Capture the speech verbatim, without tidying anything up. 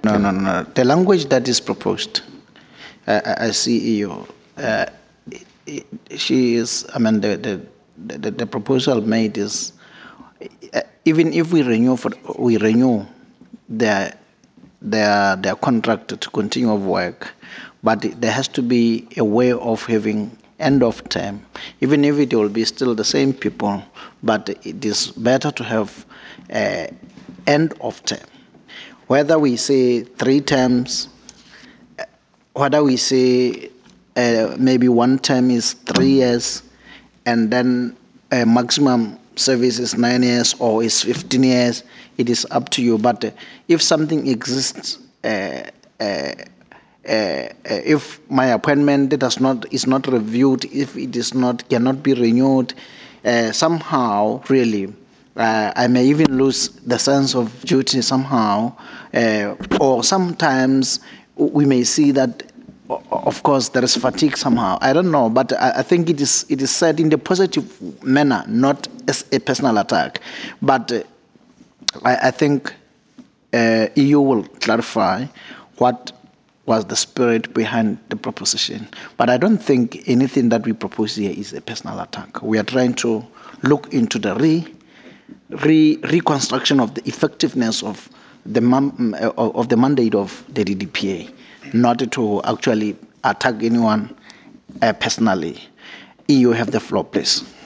No, no, no. The language that is proposed, I, I I see E U. Uh, i- i- she is, I mean, the, the, the, the proposal made is uh, even if we renew for we renew their their their contract to continue of work, but there has to be a way of having end of term, even if it will be still the same people, but it is better to have uh, end of term. Whether we say three terms, whether we say uh, maybe one term is three years, and then uh, maximum service is nine years or is fifteen years, it is up to you. But uh, if something exists, uh, uh, uh, uh, if my appointment does not is not reviewed, if it is not cannot be renewed, uh, somehow really. Uh, I may even lose the sense of duty somehow, uh, or sometimes we may see that o- of course there is fatigue somehow. I don't know, but I, I think it is it is said in the positive manner, not as a personal attack. But uh, I, I think uh, E U will clarify what was the spirit behind the proposition. But I don't think anything that we propose here is a personal attack. We are trying to look into the re, re reconstruction of the effectiveness of the mam- uh, of the mandate of the D D P A, not to actually attack anyone uh, personally. E U have the floor, please.